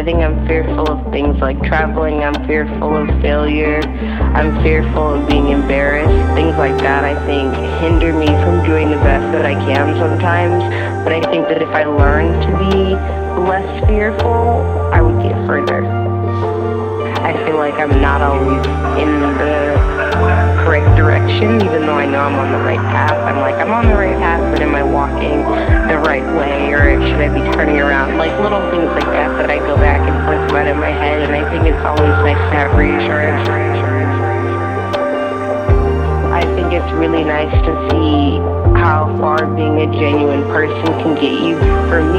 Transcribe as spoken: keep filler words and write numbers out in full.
I think I'm fearful of things like traveling. I'm fearful of failure. I'm fearful of being embarrassed. Things like that, I think, hinder me from doing the best that I can sometimes. But I think that if I learned to be less fearful, I would get further. I feel like I'm not always in the correct direction, even though I know I'm on the right path. I'm like, I'm on the right path, but am I walking the right way, or should I be turning around? Like little things like that that I go back and forth about in my head, and I think it's always nice to have reassurance. I think it's really nice to see how far being a genuine person can get you. For me,